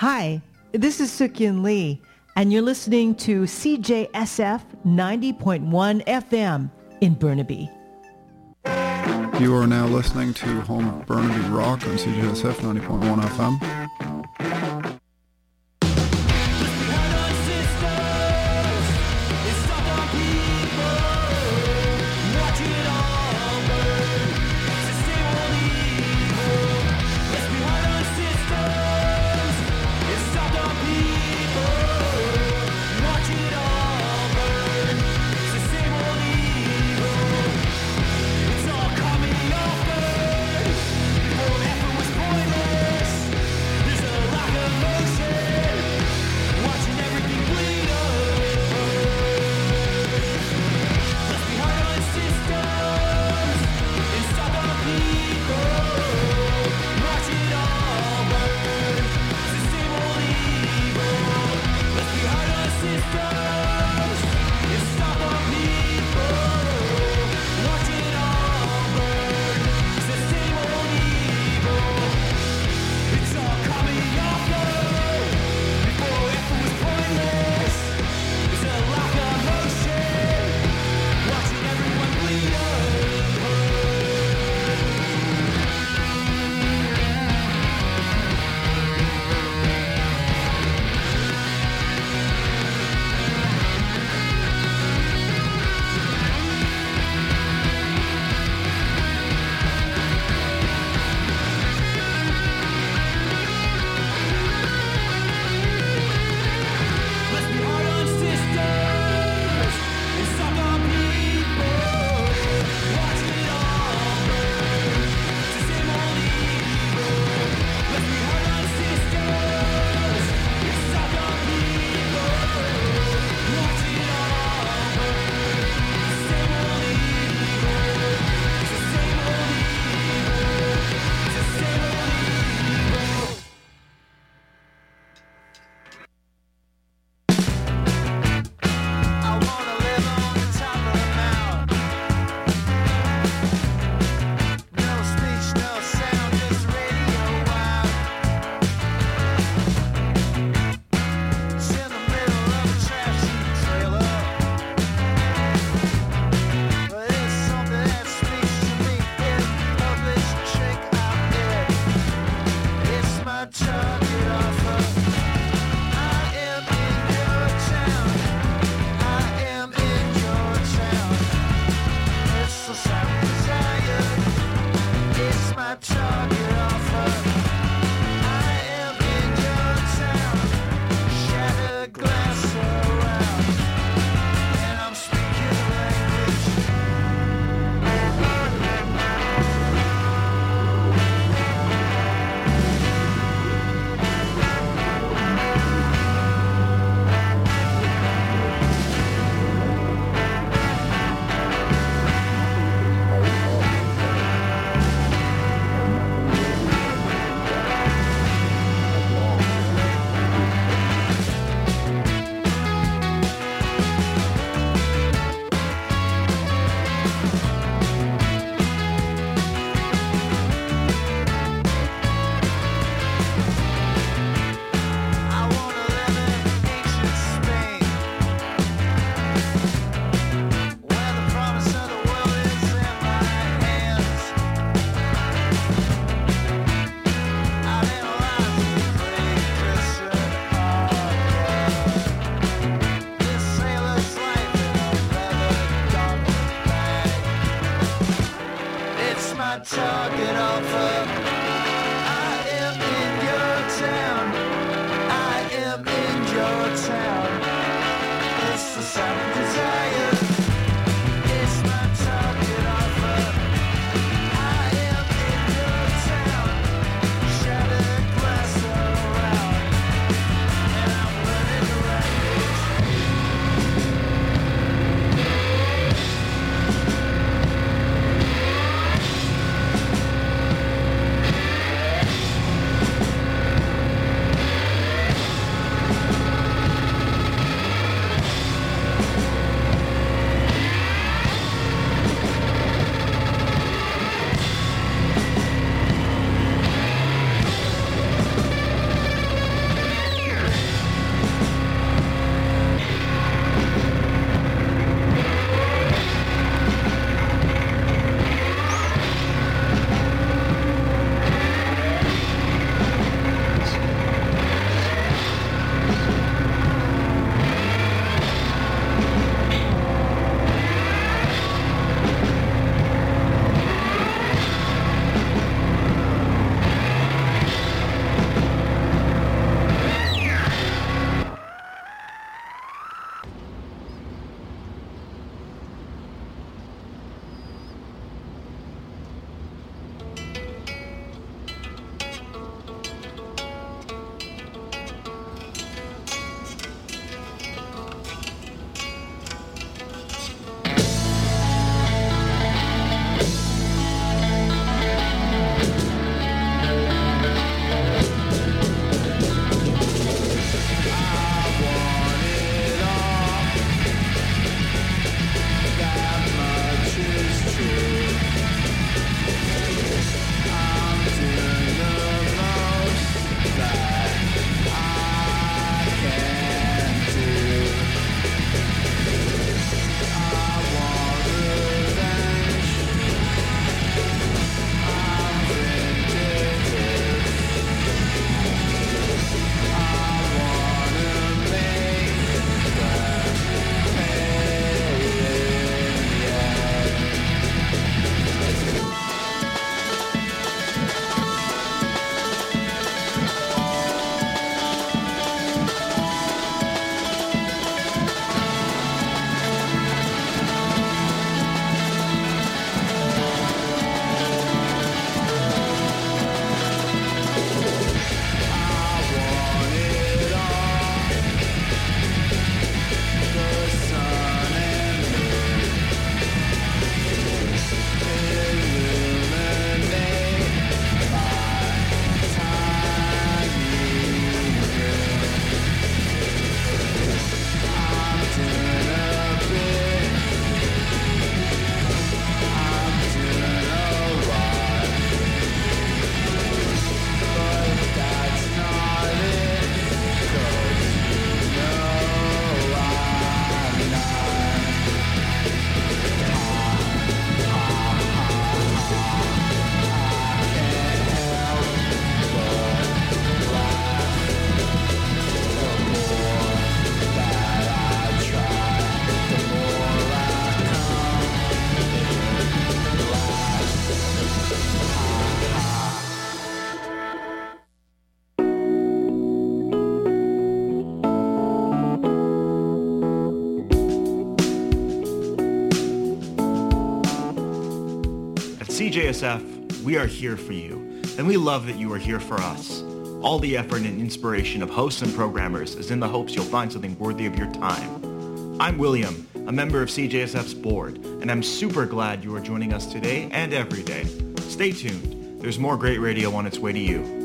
Hi, this is Suk-Yin Lee, and you're listening to CJSF 90.1 FM in Burnaby. You are now listening to Home of Burnaby Rock on CJSF 90.1 FM. There's CJSF, we are here for you, and we love that you are here for us. All the effort and inspiration of hosts and programmers is in the hopes you'll find something worthy of your time. I'm William, a member of CJSF's board, and I'm super glad you are joining us today and every day. Stay tuned. There's more great radio on its way to you.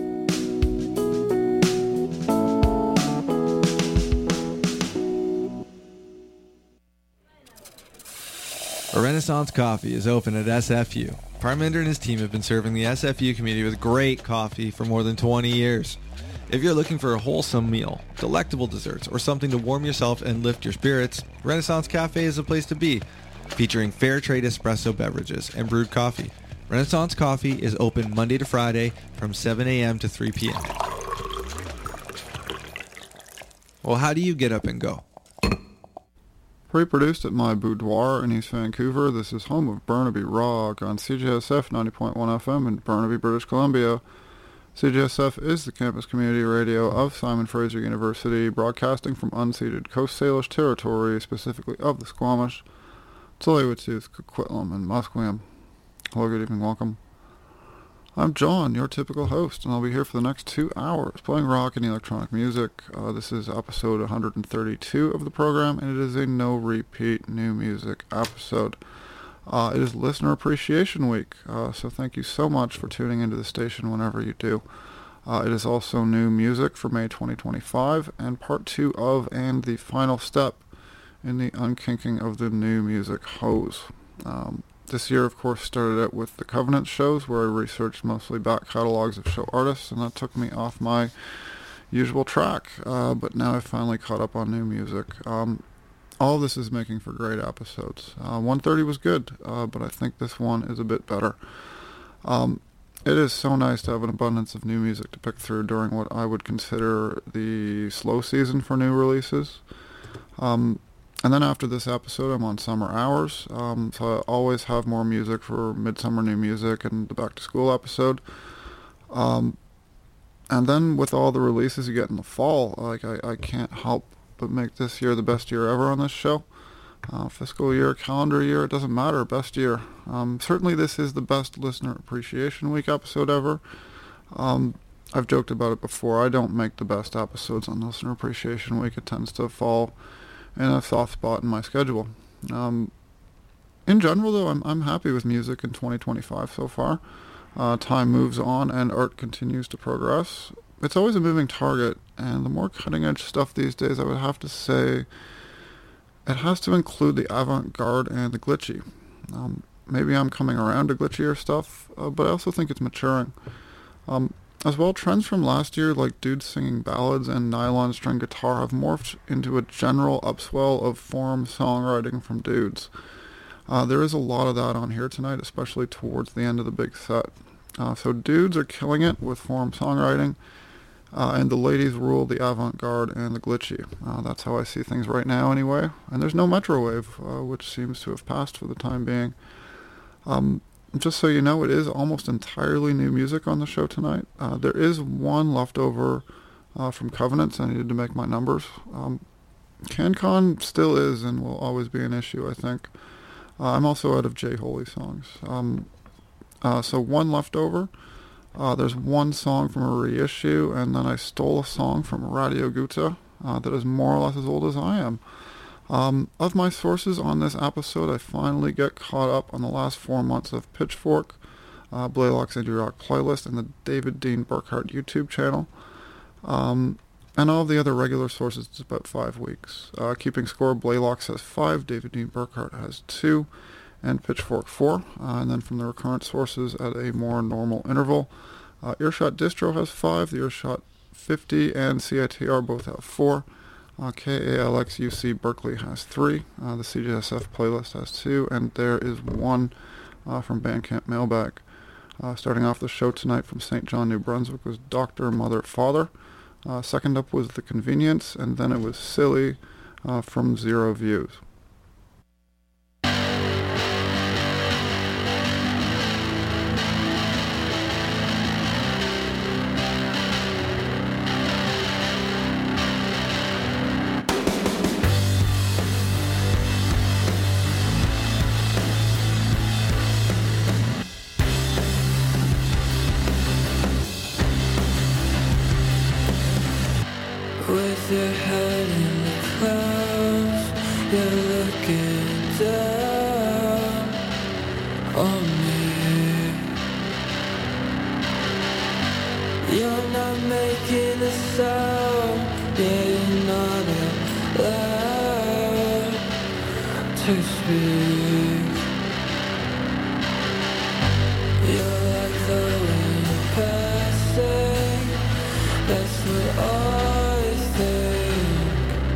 Renaissance Coffee is open at SFU. Parminder and his team have been serving the SFU community with great coffee for more than 20 years. If you're looking for a wholesome meal, delectable desserts, or something to warm yourself and lift your spirits, Renaissance Cafe is the place to be. Featuring fair trade espresso beverages and brewed coffee, Renaissance Coffee is open Monday to Friday from 7 a.m. to 3 p.m. Well, how do you get up and go? Pre-produced at my boudoir in East Vancouver, this is home of Burnaby Rock on CJSF 90.1 FM in Burnaby, British Columbia. CJSF is the campus community radio of Simon Fraser University, broadcasting from unceded Coast Salish territory, specifically of the Squamish, Tsleil-Waututh, Coquitlam, and Musqueam. Hello, good evening, welcome. I'm John, your typical host, and I'll be here for the next 2 hours playing rock and electronic music. This is episode 132 of the program, and it is a no-repeat new music episode. It is Listener Appreciation Week, so thank you so much for tuning into the station whenever you do. It is also new music for May 2025, and part 2 of and the final step in the unkinking of the new music hose. This year, of course, started out with the Covenant shows, where I researched mostly back catalogs of show artists, and that took me off my usual track, but now I've finally caught up on new music. All of this is making for great episodes. 130 was good, but I think this one is a bit better. It is so nice to have an abundance of new music to pick through during what I would consider the slow season for new releases. And then after this episode, I'm on summer hours, so I always have more music for Midsummer New Music and the Back to School episode. And then with all the releases you get in the fall, I can't help but make this year the best year ever on this show. Fiscal year, calendar year, it doesn't matter, best year. Certainly this is the best Listener Appreciation Week episode ever. I've joked about it before, I don't make the best episodes on Listener Appreciation Week. It tends to fall in a soft spot in my schedule. In general, though, I'm happy with music in 2025 so far. Time moves on and art continues to progress. It's always a moving target, and the more cutting-edge stuff these days, I would have to say it has to include the avant-garde and the glitchy. Maybe I'm coming around to glitchier stuff, but I also think it's maturing. As well, trends from last year, like dudes singing ballads and nylon string guitar, have morphed into a general upswell of forum songwriting from dudes. There is a lot of that on here tonight, especially towards the end of the big set. So dudes are killing it with forum songwriting, and the ladies rule the avant-garde and the glitchy. That's how I see things right now anyway. And there's no Metrowave, which seems to have passed for the time being. Just so you know, it is almost entirely new music on the show tonight. There is one leftover from Covenants. I needed to make my numbers. CanCon still is and will always be an issue, I think. I'm also out of J. Holy songs. So one leftover. There's one song from a reissue, and then I stole a song from Radio Guta that is more or less as old as I am. Of my sources on this episode, I finally get caught up on the last 4 months of Pitchfork, Blaylock's Indie Rock playlist, and the David Dean Burkhart YouTube channel. And all the other regular sources, it's about 5 weeks. Keeping score, Blaylock has 5, David Dean Burkhart has 2, and Pitchfork 4. And then from the recurrent sources at a more normal interval, Earshot Distro has 5, the Earshot 50 and CITR both have 4. KALXUC Berkeley has 3, the CJSF playlist has 2, and there is 1 from Bandcamp Mailbag. Starting off the show tonight from St. John, New Brunswick was Dr. Mother Father. Second up was The Convenience, and then it was Silly from Zero Views. With your head in the clouds, you're looking down on me. You're not making a sound, yeah, you're not allowed to speak. You're like the wind passing, that's what I think.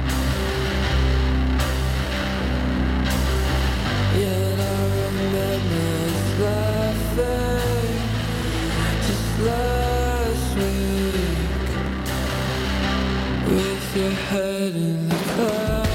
Yet I remember us laughing just last week. With your head in the clouds.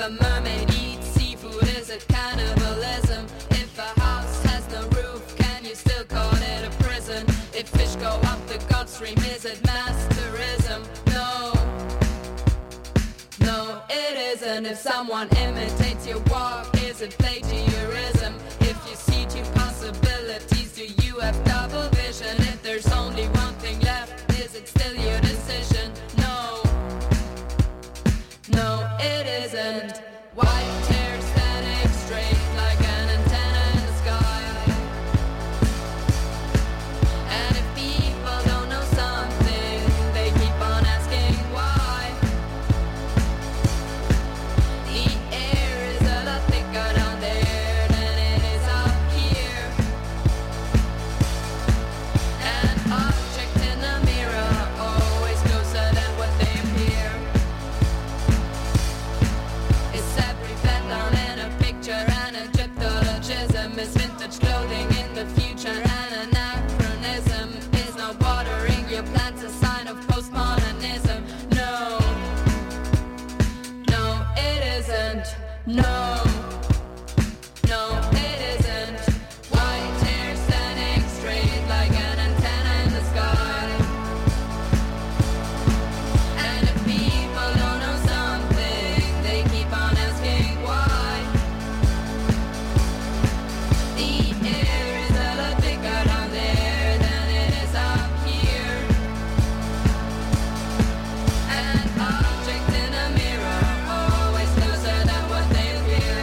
a mermaid eats seafood, is it cannibalism? If a house has no roof, can you still call it a prison? If fish go up the Gulf Stream, is it mass tourism? No, no, it isn't. If someone imitates your walk, is it plagiarism? If you see two possibilities, do you have double vision? If there's only one thing left, is it still your decision? No, no, it isn't. White hair standing straight like an antenna in the sky. And if people don't know something, they keep on asking why. The air is a lot thicker down there than it is up here. An object in a mirror always closer than what they appear. It's every down in a picture, and Egyptologism is vintage clothing in the future, and anachronism is not watering your plants, a sign of postmodernism. No, no, it isn't. No, no, it isn't. White hair standing straight like an antenna in the sky. And if people don't know something, they keep on asking why. The air is a lot thicker down there than it is up here. An object in a mirror always closer than what they appear.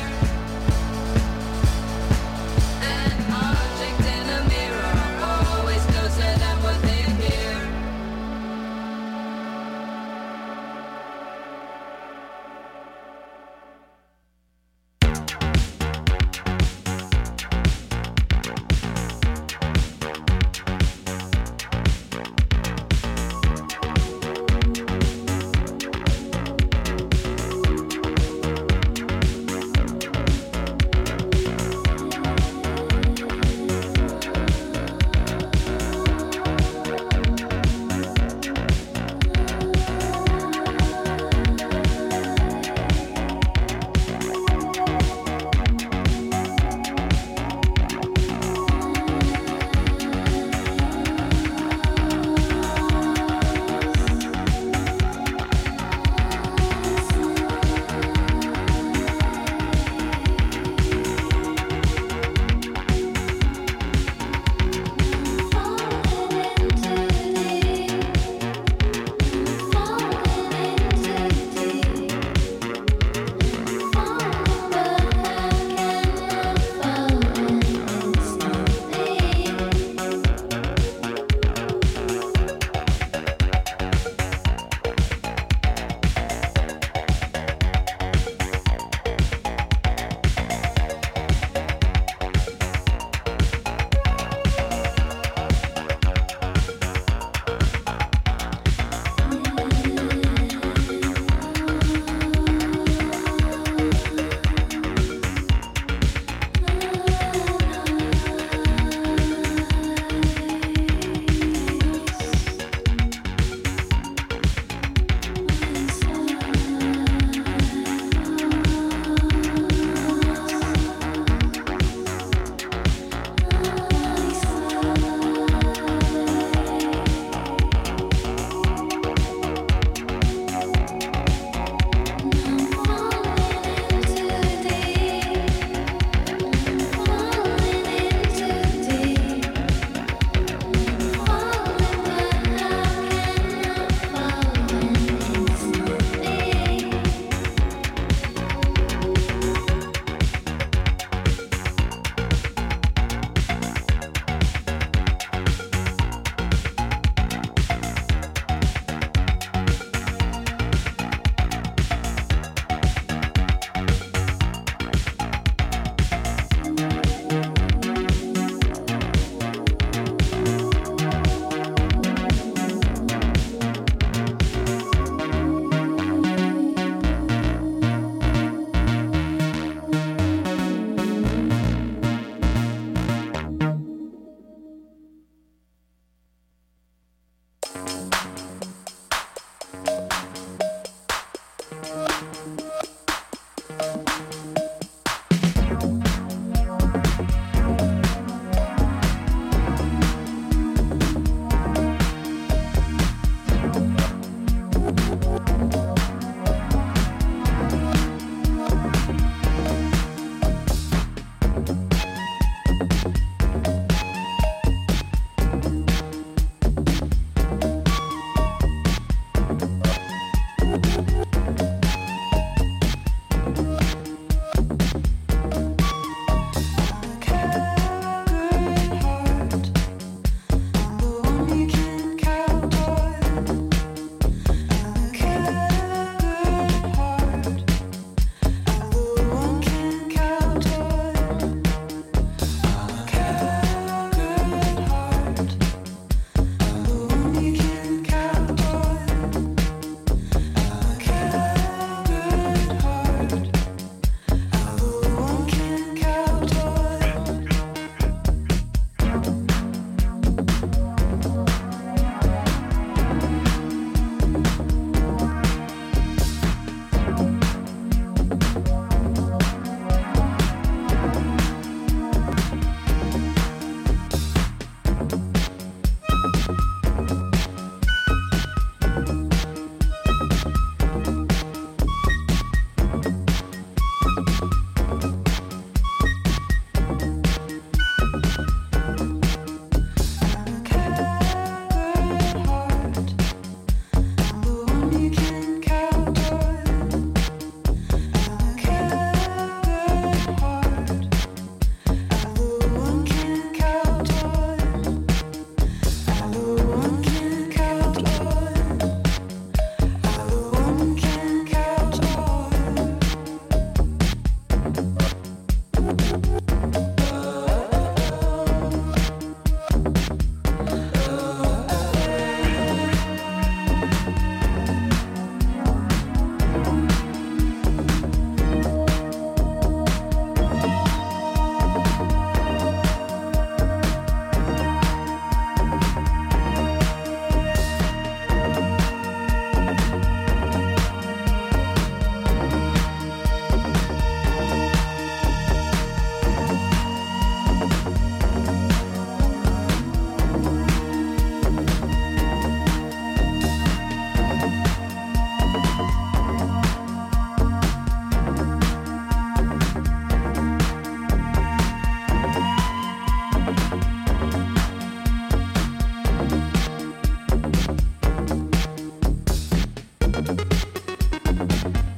Thank